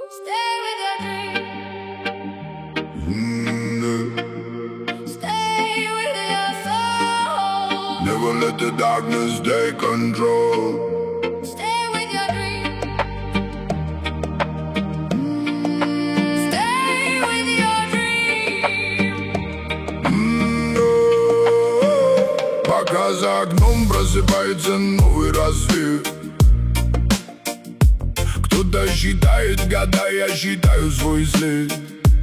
Stay with your dream. Stay with your soul. Never let the darkness take control. Stay with your dream. Stay with your dream. Пока за окном просыпается новый рассвет. Кто-то считает года, я считаю свой след.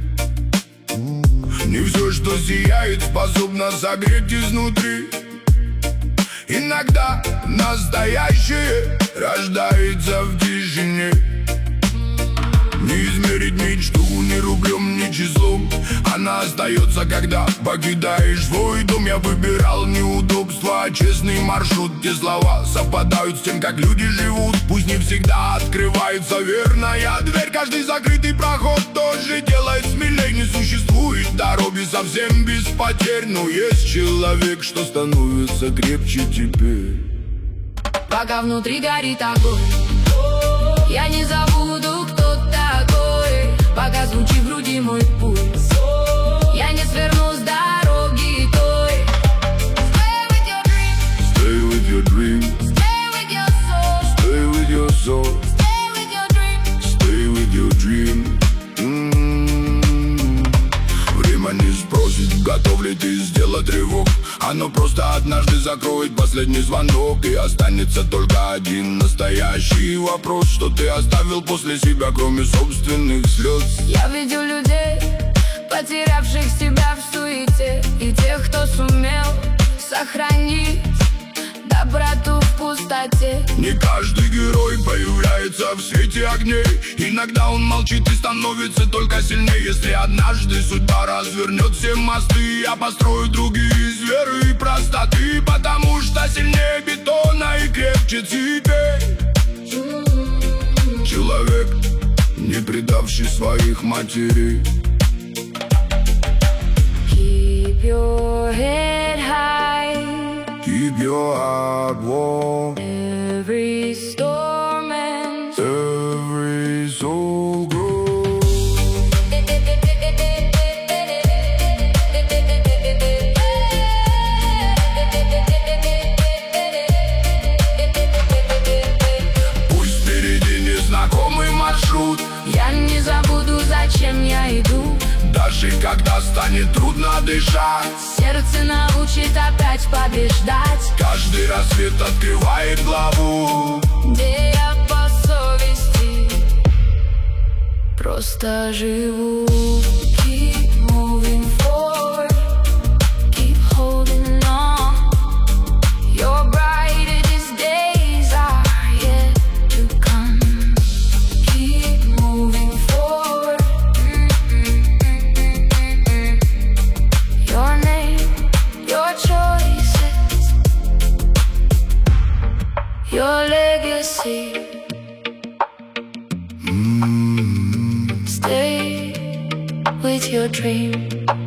Не все, что сияет, способно согреть изнутри. Иногда настоящее рождается в тишине. Не измерить мечту ни рублем, ни числом. Она остается, когда покидаешь свой дом. Я выбирал неудобства, а честный маршрут, где слова совпадают с тем, как люди живут. Пусть не всегда открывается верная дверь, каждый закрытый проход тоже делает смелей. Не существует дороги совсем без потерь, но есть человек, что становится крепче теперь. Пока внутри горит огонь, я не забуду, кто такой. Пока звучит в груди мой пульс, я не сверну с дороги той. Stay with your dream. Stay with your dream. Stay with your soul. Stay with your soul. Stay with your dream. Stay with your dream. Время не спросит, готов ли ты сделать рывок. Оно просто однажды закроет последний звонок, и останется только один настоящий вопрос: что ты оставил после себя, кроме собственных слез? Я видел людей, потерявших себя в суете, и тех, кто сумел сохранить доброту в пустоте. Не каждый герой появляется в свете огней. Иногда он молчит и становится только сильнее. Если однажды судьба развернет все мосты, я построю другие из веры и простоты, потому что сильнее бетона и крепче цепей. Человек, не предавший своих матерей. Keep your head high. Keep your heart warm. Every storm ends. Every soul grows. Пусть впереди незнакомый маршрут, Я не забуду, зачем я иду. даже когда станет трудно дышать. Сердце научит опять побеждать. Каждый рассвет открывает главу, Где я по совести просто живу. Keep moving forward. Keep holding on. Your brightest days are yet to come. Keep moving forward. Your name, your choices, your legacy. Stay with your dream.